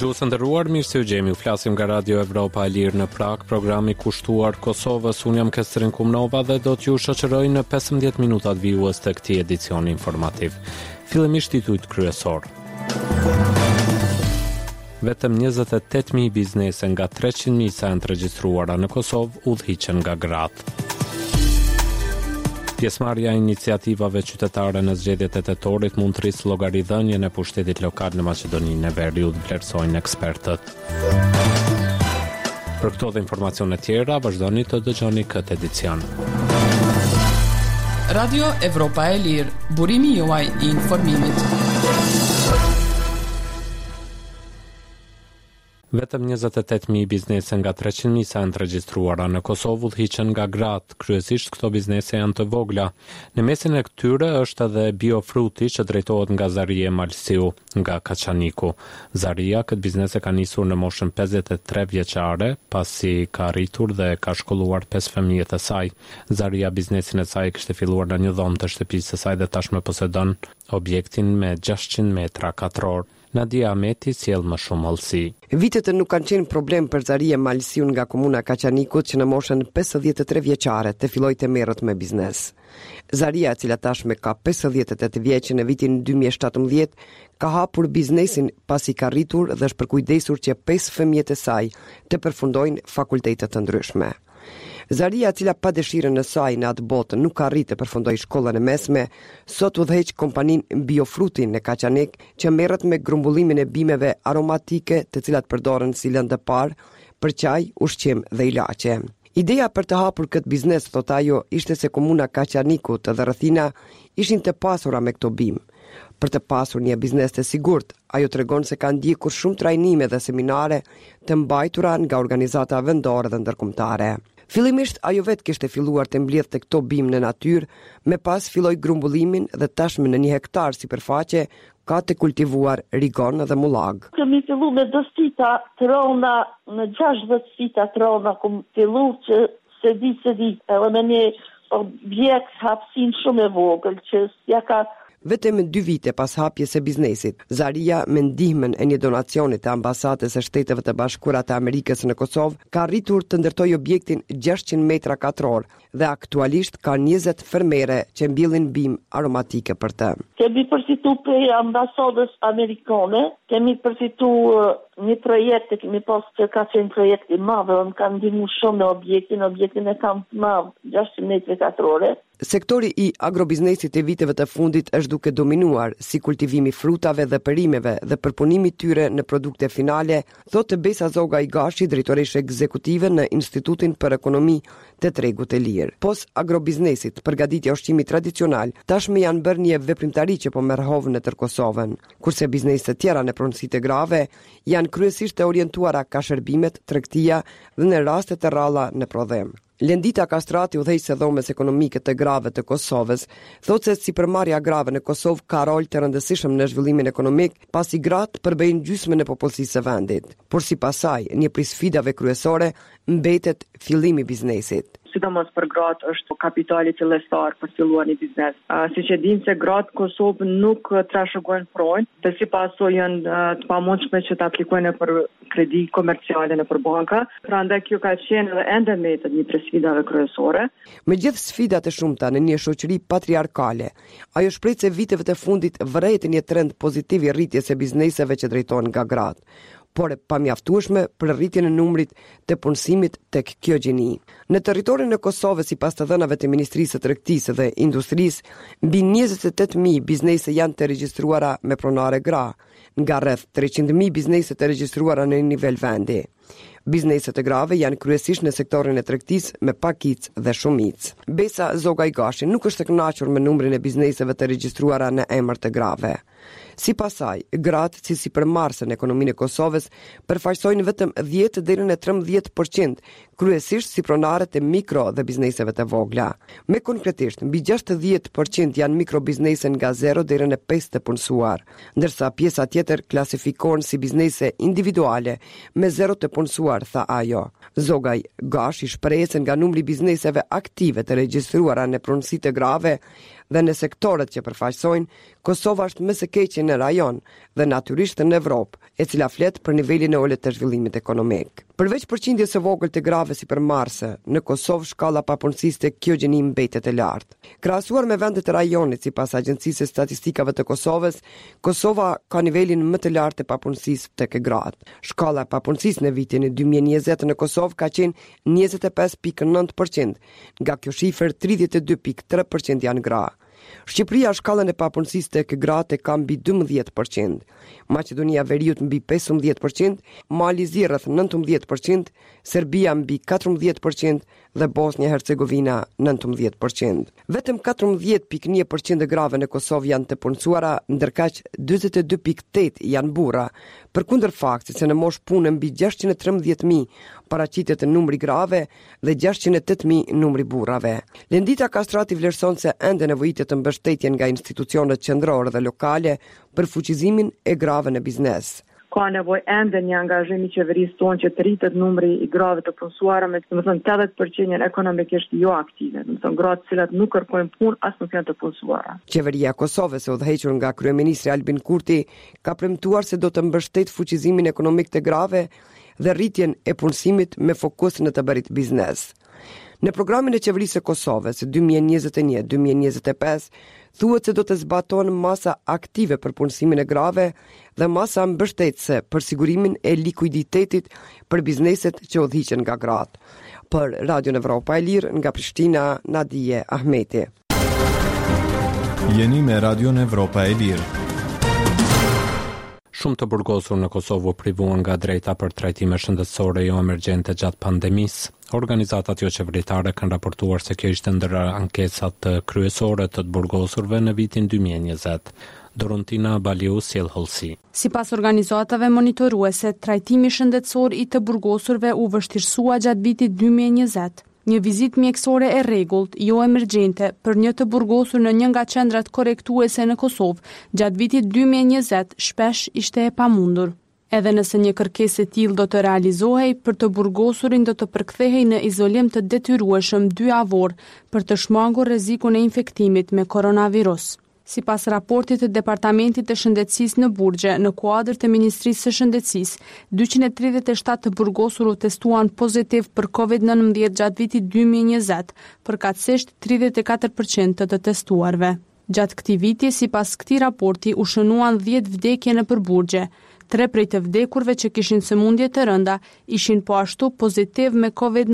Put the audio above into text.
Dëgjues nderuar, mirë se u gjemi. U flasim nga Radio Evropa e Lirë në Prag, programi kushtuar Kosovës. Unë jam Kestrin Kumnova dhe do t'ju shoqëroj në 15 minutat vijues të këtij edicioni informativ. Fillimisht titujt kryesor. Vetëm 28.000 biznese nga 300.000 sa janë të regjistruara në Kosovë udhhiqen nga gratë. Pjesëmarrja e iniciativave qytetare në zgjedhjet e tetorit mund të rrisë llogaridhënien e pushtetit lokal në Maqedoninë e Veriut, vlerësojnë ekspertët. Për këto dhe informacione tjera, vazhdoni të dëgjoni këtë edicion. Radio Evropa e Lirë, burimi juaj i informimit. Vetëm 28.000 biznese nga 300.000 sa janë të regjistruara në Kosovë udhhiqen nga gratë. Kryesisht këto biznese janë të vogla. Në mesin e këtyre është edhe biofruti që drejtohet nga Zaria Malsiu nga Kaçaniku. Zaria këtë biznes e ka nisur në moshën 53 vjeçare, pasi ka arritur dhe ka shkolluar 5 fëmijët e saj. Zaria biznesin e saj kishte filluar në një dhomë të shtëpisë së saj dhe tashmë posedon objektin me 600 metra katror. Nadia Ameti sjell më shumë hollësi. Vitet nuk kanë qenë problem për Zaria Malsiun nga komuna Kaçanikut që në moshën 53 vjeçare të filloi të merret me biznes. Zaria, e cila tashmë ka 58 vjeç, në vitin 2017 ka hapur biznesin pasi ka rritur dhe është përkujdesur që 5 fëmijët e saj të përfundojnë fakultete të ndryshme. Zaria, e cila pa dëshirën e saj në atë botë nuk arrit të përfundojë shkollën e mesme, sot udhëheq kompaninë Biofrutin në Kaçanik që merret me grumbullimin e bimeve aromatike, të cilat përdoren si lëndë par për çaj, ushqim dhe ilaçe. Ideja për të hapur këtë biznes, thot ajo, ishte se komuna Kaçanikut dhe rrethina ishin të pasura me këto bimë. Për të pasur një biznes të sigurt, ajo tregon se ka ndjekur shumë trajnime dhe seminare të mbajtura nga organizata vendore dhe ndërkombëtare. Fillimisht ajo vetë kishte filluar të mbledhte këto bimë në natyrë, me pas filloi grumbullimin dhe tashmë në 1 hektar sipërfaqe ka të kultivuar rigon dhe mullag. Kemi fillu me 2 sita të rona, në 60 sita të rona, kum fillu që se di, edhe me një objekt hapësin shumë e vogël që ja ka. Vetëm 2 vite pas hapjes së biznesit, Zaria, me ndihmën e një donacioni të ambasadës së Shteteve të Bashkuara të Amerikës në Kosovë, ka arritur të ndërtojë objektin 600 metra katror dhe aktualisht ka 20 fermere që mbillin bimë aromatike për të. Kemi përfitu për ambasadës amerikane, kemi përfitu një projekt e kemi pas që ka qenë projekt i madh dhe më kanë ndihmu shumë në objektin e kam madh 600 metra katrore. Sektori i agrobiznesit e viteve të fundit është duke dominuar, si kultivimi frutave dhe perimeve dhe përpunimi tyre në produkte finale, thotë Besa Zogaj Gashi, drejtoreshe ekzekutive në Institutin për Ekonomi të Tregut e Lirë. Pos agrobiznesit, përgatitja ushqimit tradicional, tashmë janë bërë një veprimtari që po merr hovë në tër Kosovën, kurse bizneset tjera në pronësitë grave janë kryesisht të orientuara ka shërbimet, tregtia dhe në raste të rralla në prodhem. Lendita Kastrati, udhëheqëse dhomës ekonomike të grave të Kosovës, thotë se sipërmarrja grave në Kosovë ka rol të rëndësishëm në zhvillimin ekonomik, pasi gratë përbëjnë gjysmën e popullsisë së vendit. Por sipas saj, një prej sfidave kryesore mbetet fillimi i biznesit. Sidomos për gratë është kapitali fillestar për filluar një biznes. Siç e dinë se gratë Kosovë nuk trashëgojnë pronjë, dhe sipas so janë të pamundshme që të aplikojnë për kredi komerciale në për banka. Prandaj kjo ka qenë edhe ende mbetet një prej sfidave kryesore. Me gjithë sfidat e shumta në një shoqëri patriarkale, ajo shpreh se viteve të fundit vërejtë një trend pozitiv i rritjes së bizneseve që drejtohen nga gratë, por e pamjaftueshme për rritjen e numrit të punësimit tek kjo gjini. Në territorin e Kosovës, sipas të dhënave të Ministrisë së Tregtisë dhe Industrisë, mbi 28.000 biznese janë të regjistruara me pronare gra, nga rreth 300.000 biznese të regjistruara në nivel vendi. Bizneset e grave janë kryesisht në sektorin e tregtisë me pakicë dhe shumicë. Besa Zogaj Gashi nuk është e kënaqur me numrin e bizneseve të regjistruara në emër të grave. Sipas saj, gratë si sipërmarrëse në ekonominë e Kosovës përfaqësojnë vetëm 10 deri në 13%, kryesisht si pronare të mikro dhe bizneseve të vogla. Me konkretisht, mbi 60% janë mikrobiznese nga 0 deri në 5 të punësuar, ndërsa pjesa tjetër klasifikohen si biznese individuale me 0 të punësuar, tha ajo. Zogaj Gashi shpreh se nga numri i bizneseve aktive të regjistruara në pronësitë grave dhe në sektorët që përfaqësojnë, Kosova është më së keqe në rajon dhe natyrisht në Evropë, e cila flet për nivelin e ulët të zhvillimit ekonomik. Përveç përqindjes së vogël të grave sipërmarrëse, në Kosovë shkalla papunësisë tek kjo gjeni mbetet e lartë. Krahasuar me vendet e rajonit sipas Agjencisë së Statistikave të Kosovës, Kosova ka nivelin më të lartë të papunësisë tek gratë. Shkalla e papunësisë në vitin 2020 në Kosovë ka qenë 25.9%, nga kjo shifër 32.3% janë gra. Shqipëria shkallën e papunësisë tek gratë ka mbi 12%, Maqedonia Veriut mbi 15%, Mali Zi rreth 19%, Serbia mbi 14% dhe Bosnia Hercegovina 19%. Vetëm 14.1% e grave në Kosovë janë të punësuara, ndërkaq 42.8% janë burra, përkundër faktit se në moshë pune mbi 613.000 paraqitet numri grave dhe 608.000 numri burrave. Lendita Kastrati vlerëson se ende nevojitet të mbështetjen nga institucionet qendrore dhe lokale për fuqizimin e grave në biznes. Ka nevojë ende një angazhim i qeverisë tonë që të rritet numri i grave të punësuara me 80% janë ekonomikisht jo aktive, gratë të cilat nuk kërkojnë punë as nuk janë të punësuara. Qeveria e Kosovës, e udhëhequr nga kryeministri Albin Kurti, ka premtuar se do të mbështet fuqizimin ekonomik të grave dhe rritjen e punësimit me fokus në të bërit biznes. Në programin e qeverisë së Kosovës 2021-2025 thuhet se do të zbatohen masa aktive për punësimin e grave dhe masa mbështetëse për sigurimin e likuiditetit për bizneset që udhëhiqen nga gratë. Për Radio Evropa e Lirë nga Prishtina, Nadije Ahmeti. Jeni me Radio Evropa e Lirë. Shumë të burgosur në Kosovë u privuan nga drejta për trajtime shëndetësore jo emergjente gjatë pandemisë. Organizatat jo qeveritare kanë raportuar se kjo ishte ndër ankesat kryesore të burgosurve në vitin 2020. Dorontina Baliu sjell hollësi. Sipas organizatave monitoruese, trajtimi shëndetësor i të burgosurve u vështirësua gjatë vitit 2020. Një vizitë mjekësore e rregullt, jo emergjente, për një të burgosur në një nga qendrat korrektuese në Kosovë gjatë vitit 2020 shpesh ishte e pamundur. Edhe nëse një kërkesë e tillë do të realizohej, për të burgosurin do të përkthehej në izolim të detyrueshëm 2 javor për të shmangur rrezikun e infektimit me koronavirus. Sipas raportit të Departamentit të Shëndetësisë në Burgje, në kuadër të Ministrisë së Shëndetësisë, 237 të burgosur u testuan pozitiv për COVID-19 gjatë vitit 2020, përkatësisht 34% të testuarve. Gjatë këtij viti, sipas këtij raporti, u shënuan 10 vdekje në Burgje. 3 prej të vdekurve që kishin sëmundje të rënda ishin po ashtu pozitiv me COVID-19.